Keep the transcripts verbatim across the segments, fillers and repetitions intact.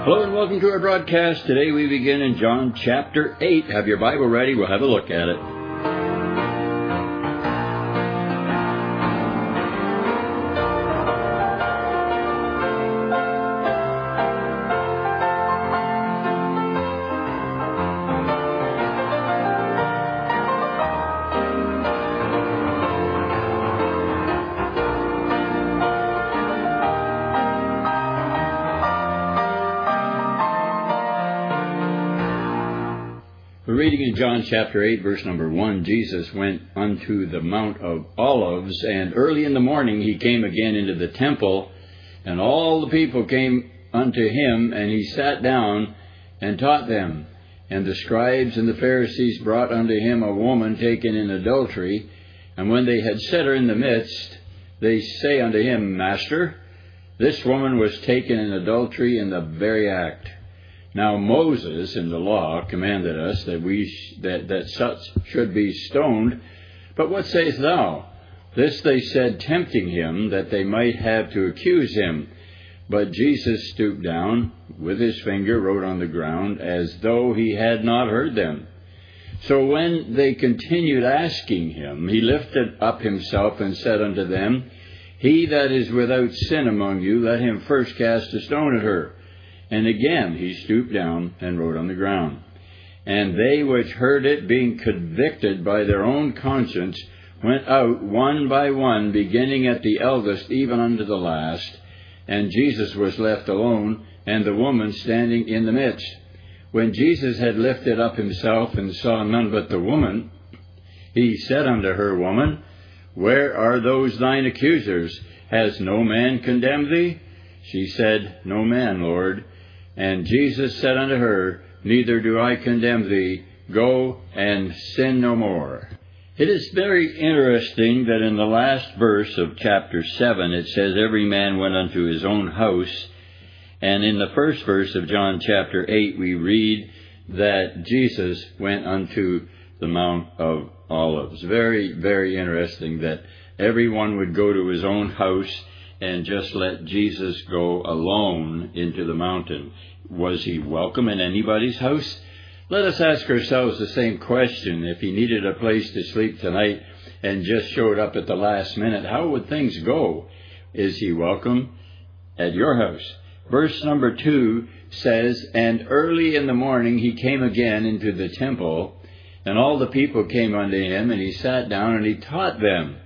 Hello and welcome to our broadcast. Today we begin in John chapter eight. Have your Bible ready. We'll have a look at it. We're reading in John chapter eight, verse number one. Jesus went unto the Mount of Olives, and early in the morning he came again into the temple, and all the people came unto him, and he sat down and taught them. And the scribes and the Pharisees brought unto him a woman taken in adultery, and when they had set her in the midst, they say unto him, Master, this woman was taken in adultery in the very act. Now Moses in the law commanded us that we sh- that, that such should be stoned. But what sayest thou? This they said, tempting him, that they might have to accuse him. But Jesus stooped down, with his finger wrote on the ground, as though he had not heard them. So when they continued asking him, he lifted up himself and said unto them, He that is without sin among you, let him first cast a stone at her. And again he stooped down and wrote on the ground. And they which heard it, being convicted by their own conscience, went out one by one, beginning at the eldest even unto the last. And Jesus was left alone, and the woman standing in the midst. When Jesus had lifted up himself and saw none but the woman, he said unto her, Woman, where are those thine accusers? Has no man condemned thee? She said, No man, Lord. And Jesus said unto her, Neither do I condemn thee. Go and sin no more. It is very interesting that in the last verse of chapter seven, it says, Every man went unto his own house. And in the first verse of John chapter eight, we read that Jesus went unto the Mount of Olives. Very, very interesting that everyone would go to his own house and just let Jesus go alone into the mountain. Was he welcome in anybody's house? Let us ask ourselves the same question. If he needed a place to sleep tonight and just showed up at the last minute, how would things go? Is he welcome at your house? Verse number two says, And early in the morning he came again into the temple, and all the people came unto him, and he sat down and he taught them.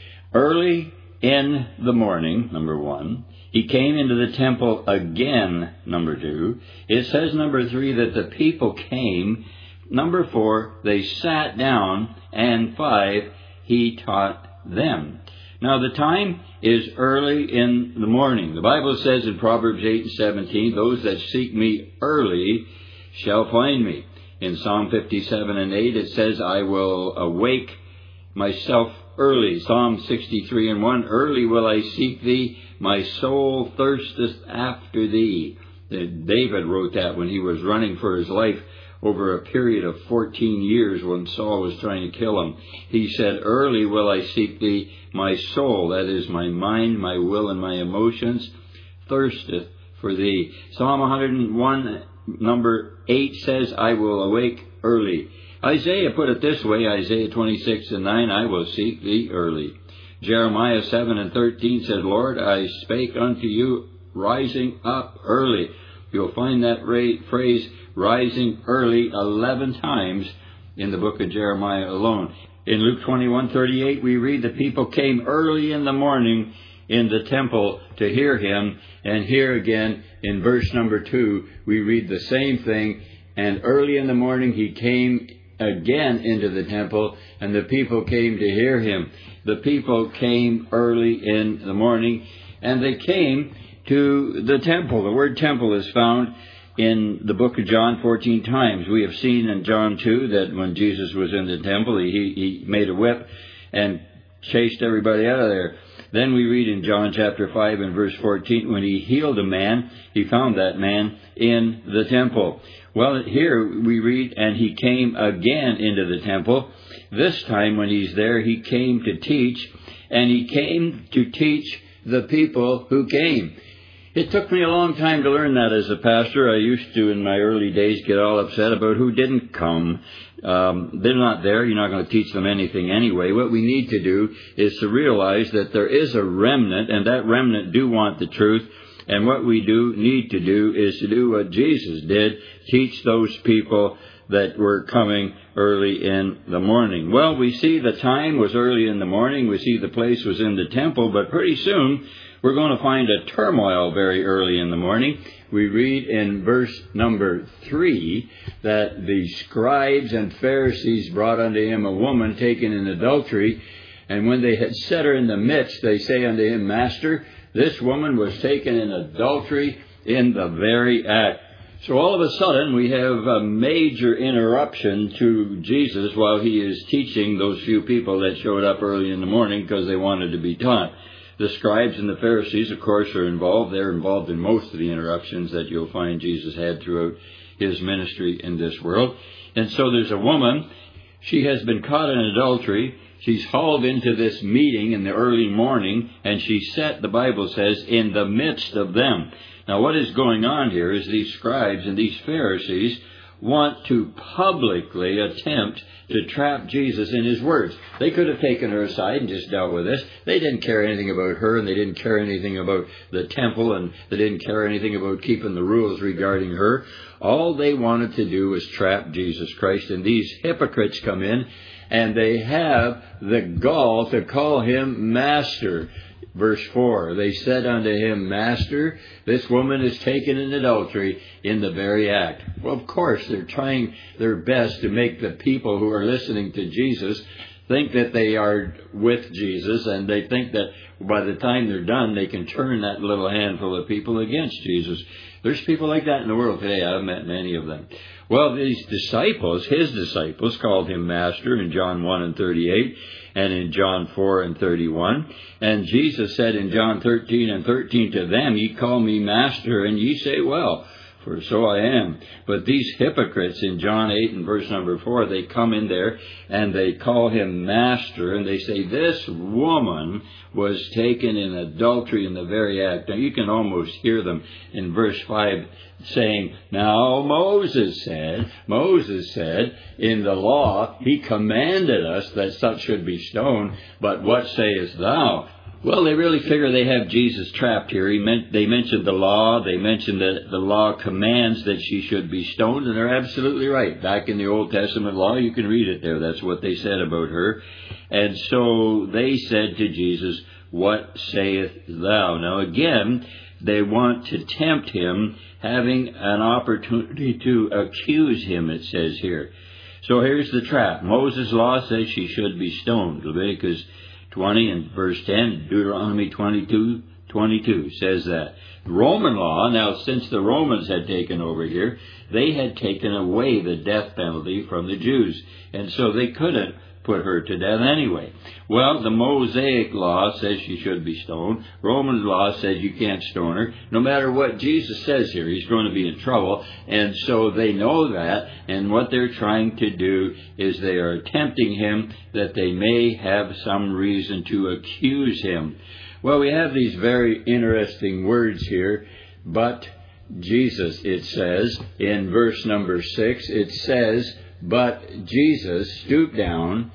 Early in the morning, number one. He came into the temple again, number two. It says, number three, that the people came. Number four, they sat down. And five, he taught them. Now, the time is early in the morning. The Bible says in Proverbs eight and seventeen, Those that seek me early shall find me. In Psalm fifty-seven and eight, it says, I will awake myself early. Psalm sixty-three and one, Early will I seek thee, my soul thirsteth after thee. David wrote that when he was running for his life over a period of fourteen years when Saul was trying to kill him. He said, Early will I seek thee, my soul, that is my mind, my will, and my emotions, thirsteth for thee. Psalm one hundred one, number eight says, I will awake early. Isaiah put it this way, Isaiah twenty-six and nine, I will seek thee early. Jeremiah seven and thirteen said, Lord, I spake unto you, rising up early. You'll find that phrase, rising early, eleven times in the book of Jeremiah alone. In Luke twenty-one thirty-eight, we read, The people came early in the morning in the temple to hear him. And here again, in verse number two, we read the same thing. And early in the morning he came again into the temple, and the people came to hear him. The people came early in the morning, and they came to the temple. The word temple is found in the book of John fourteen times. We have seen in John two that when Jesus was in the temple, he, he made a whip and chased everybody out of there. Then we read in John chapter five and verse fourteen, when he healed a man, he found that man in the temple. Well, here we read, and he came again into the temple. This time when he's there, he came to teach, and he came to teach the people who came. It took me a long time to learn that as a pastor. I used to, in my early days, get all upset about who didn't come. Um, they're not there. You're not going to teach them anything anyway. What we need to do is to realize that there is a remnant, and that remnant do want the truth. And what we do need to do is to do what Jesus did, teach those people that were coming early in the morning. Well, we see the time was early in the morning. We see the place was in the temple, but pretty soon we're going to find a turmoil very early in the morning. We read in verse number three that the scribes and Pharisees brought unto him a woman taken in adultery, and when they had set her in the midst, they say unto him, Master, this woman was taken in adultery in the very act. So all of a sudden we have a major interruption to Jesus while he is teaching those few people that showed up early in the morning because they wanted to be taught. The scribes and the Pharisees, of course, are involved. They're involved in most of the interruptions that you'll find Jesus had throughout his ministry in this world. And so there's a woman. She has been caught in adultery. She's hauled into this meeting in the early morning, and she's set, the Bible says, in the midst of them. Now, what is going on here is these scribes and these Pharisees want to publicly attempt to trap Jesus in his words. They could have taken her aside and just dealt with this. They didn't care anything about her, and they didn't care anything about the temple, and they didn't care anything about keeping the rules regarding her. All they wanted to do was trap Jesus Christ, and these hypocrites come in, and they have the gall to call him Master. Verse four, they said unto him, Master, this woman is taken in adultery in the very act. Well, of course, they're trying their best to make the people who are listening to Jesus think that they are with Jesus, and they think that by the time they're done, they can turn that little handful of people against Jesus. There's people like that in the world today. I've met many of them. Well, these disciples, his disciples, called him Master in John one and thirty-eight, and in John four and thirty-one. And Jesus said in John thirteen and thirteen to them, Ye call me Master, and ye say, Well, for so I am. But these hypocrites in John eight and verse number four, they come in there and they call him Master, and they say, This woman was taken in adultery in the very act. Now you can almost hear them in verse five saying, Now Moses said, Moses said, in the law, he commanded us that such should be stoned, but what sayest thou? Well, they really figure they have Jesus trapped here. He meant, they mentioned the law. They mentioned that the law commands that she should be stoned, and they're absolutely right. Back in the Old Testament law, you can read it there. That's what they said about her. And so they said to Jesus, What sayest thou? Now again, they want to tempt him, having an opportunity to accuse him, it says here. So here's the trap. Moses' law says she should be stoned. Leviticus twenty and verse ten, Deuteronomy twenty-two, twenty-two says that. Roman law, now since the Romans had taken over here, they had taken away the death penalty from the Jews, and so they couldn't put her to death anyway. Well, the Mosaic law says she should be stoned. Roman law says you can't stone her. No matter what Jesus says here, he's going to be in trouble. And so they know that. And what they're trying to do is they are tempting him that they may have some reason to accuse him. Well, we have these very interesting words here. But Jesus, it says, in verse number six, it says, But Jesus stooped down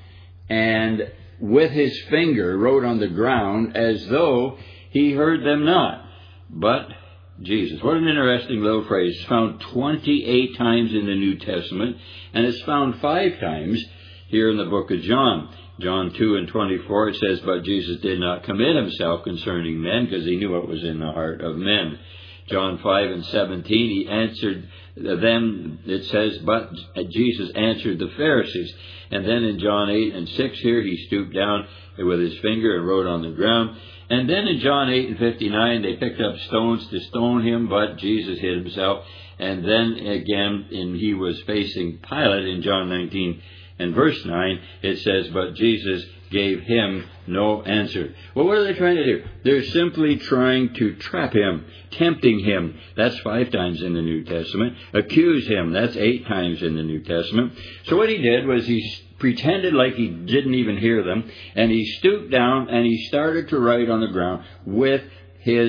and with his finger wrote on the ground as though he heard them not. But Jesus. What an interesting little phrase. It's found twenty-eight times in the New Testament, and it's found five times here in the book of John. John two and twenty-four, it says, But Jesus did not commit himself concerning men, because he knew what was in the heart of men. John five and seventeen, he answered them, it says, but Jesus answered the Pharisees. And then in John eight and six here, he stooped down with his finger and wrote on the ground. And then in John eight and fifty-nine, they picked up stones to stone him, but Jesus hid himself. And then again, in, he was facing Pilate in John nineteen and verse nine, it says, but Jesus gave him no answer. Well, what are they trying to do? They're simply trying to trap him, tempting him. That's five times in the New Testament. Accuse him. That's eight times in the New Testament. So what he did was he pretended like he didn't even hear them, and he stooped down and he started to write on the ground with his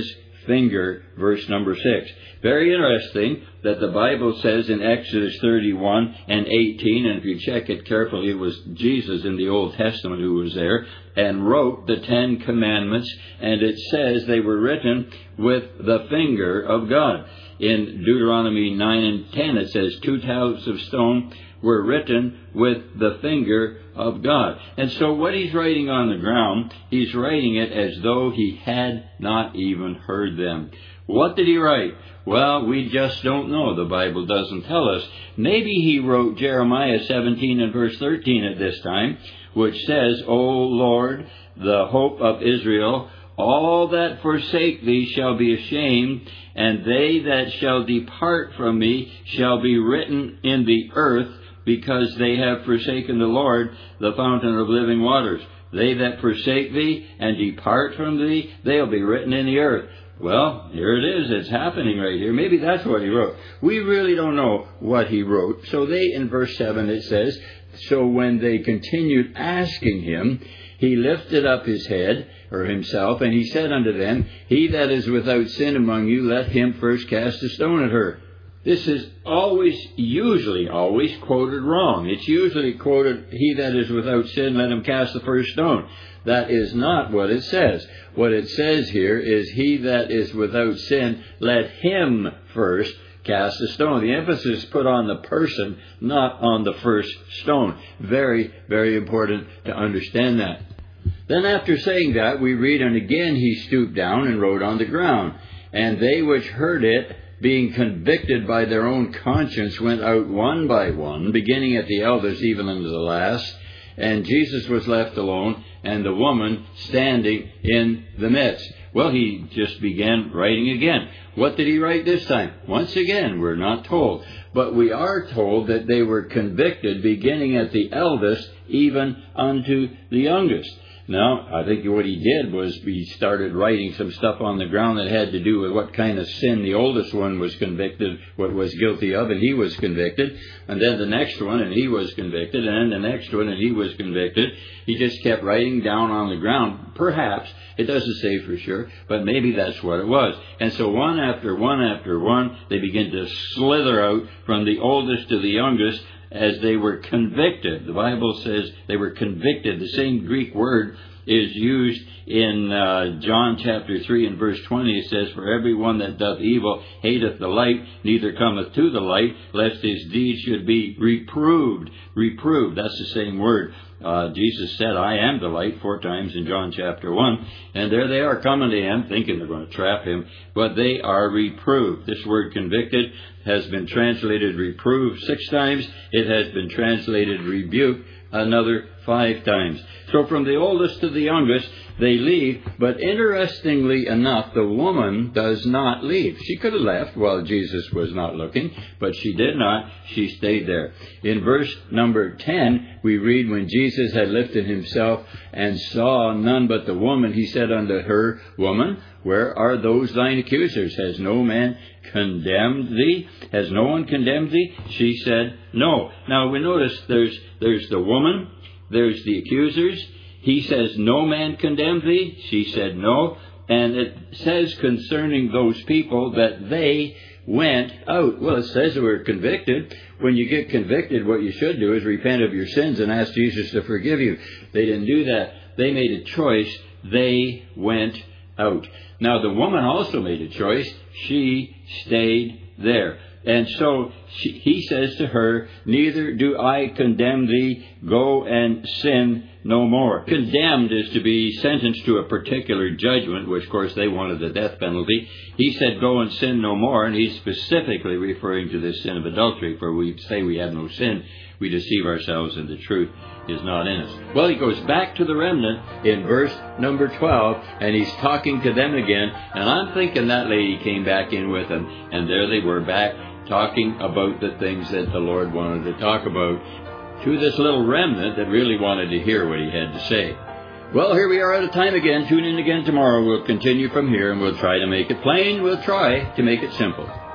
finger, verse number six. Very interesting that the Bible says in Exodus thirty-one and eighteen, and if you check it carefully, it was Jesus in the Old Testament who was there, and wrote the Ten Commandments, and it says they were written with the finger of God. In Deuteronomy nine and ten, it says, two tablets of stone were written with the finger of God. And so what he's writing on the ground, he's writing it as though he had not even heard them. What did he write? Well, we just don't know. The Bible doesn't tell us. Maybe he wrote Jeremiah seventeen and verse thirteen at this time, which says, O Lord, the hope of Israel, all that forsake thee shall be ashamed, and they that shall depart from me shall be written in the earth, because they have forsaken the Lord, the fountain of living waters. They that forsake thee and depart from thee, they'll be written in the earth. Well, here it is. It's happening right here. Maybe that's what he wrote. We really don't know what he wrote. So they, in verse seven, it says, so when they continued asking him, he lifted up his head, or himself, and he said unto them, he that is without sin among you, let him first cast a stone at her. This is always, usually always quoted wrong. It's usually quoted, he that is without sin, let him cast the first stone. That is not what it says. What it says here is, he that is without sin, let him first cast a stone. The emphasis is put on the person, not on the first stone. Very, very important to understand that. Then after saying that, we read, and again he stooped down and wrote on the ground. And they which heard it, being convicted by their own conscience, went out one by one, beginning at the eldest even unto the last. And Jesus was left alone, and the woman standing in the midst. Well, he just began writing again. What did he write this time? Once again, we're not told. But we are told that they were convicted, beginning at the eldest, even unto the youngest. Now, I think what he did was he started writing some stuff on the ground that had to do with what kind of sin the oldest one was convicted, what was guilty of, and he was convicted. And then the next one, and he was convicted. And then the next one, and he was convicted. He just kept writing down on the ground. Perhaps, it doesn't say for sure, but maybe that's what it was. And so one after one after one, they begin to slither out from the oldest to the youngest, as they were convicted. The Bible says they were convicted. The same Greek word is used in uh, John chapter three and verse twenty. It says, for every one that doth evil hateth the light, neither cometh to the light, lest his deeds should be reproved. Reproved, that's the same word. Uh, Jesus said, I am the light, four times in John chapter one. And there they are coming to him, thinking they're going to trap him. But they are reproved. This word convicted has been translated reproved six times. It has been translated rebuke another five times. So from the oldest to the youngest, they leave. But interestingly enough, the woman does not leave. She could have left while Jesus was not looking, but she did not. She stayed there. In verse number ten, we read, when Jesus had lifted himself and saw none but the woman, he said unto her, Woman, where are those thine accusers? Has no man condemned thee? Has no one condemned thee? She said, No. Now we notice there's there's the woman, there's the accusers. He says, No man condemned thee? She said, No. And it says concerning those people that they went out. Well, it says they were convicted. When you get convicted, what you should do is repent of your sins and ask Jesus to forgive you. They didn't do that. They made a choice. They went out. Now, the woman also made a choice. She stayed there. And so she, he says to her, Neither do I condemn thee. Go and sin no more. Condemned is to be sentenced to a particular judgment, which, of course, they wanted the death penalty. He said, Go and sin no more. And he's specifically referring to this sin of adultery. For we say we have no sin, we deceive ourselves, and the truth is not in us. Well, he goes back to the remnant in verse number twelve, and he's talking to them again. And I'm thinking that lady came back in with him, and there they were back talking about the things that the Lord wanted to talk about to this little remnant that really wanted to hear what he had to say. Well, here we are at a time again. Tune in again tomorrow. We'll continue from here, and we'll try to make it plain. We'll try to make it simple.